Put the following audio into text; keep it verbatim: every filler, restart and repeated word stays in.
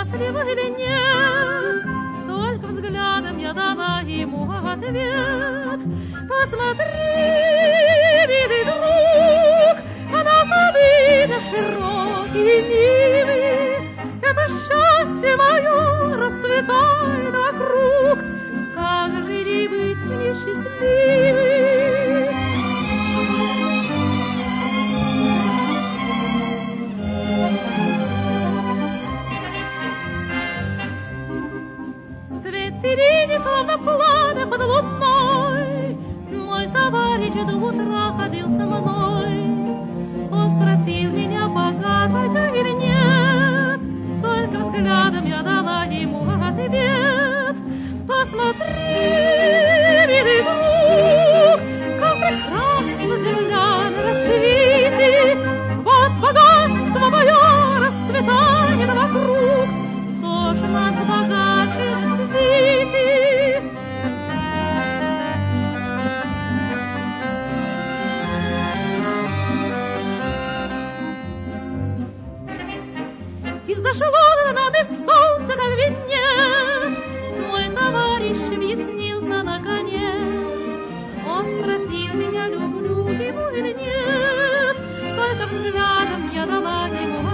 счастлива или нет. Только взглядом я дала ему ответ. Посмотри, милый друг, на сады на широкие нивы. Это счастье мое расцветает вокруг. Как же не быть мне счастливой? Цвет сирени, словно пламя под луной. Мой товарищ до утра ходил со мной. Он спросил меня, богата я или нет. Только взглядом я дала ему ответ. Посмотри, милый друг, как прекрасна земля на рассвете. Вот богатство мое расцветает вокруг. Кто ж нас богаче на свете? И взошло над и солнце, как венец. Мой товарищ объяснился наконец. Он спросил меня, люблю его или нет. Только взглядом я дала ему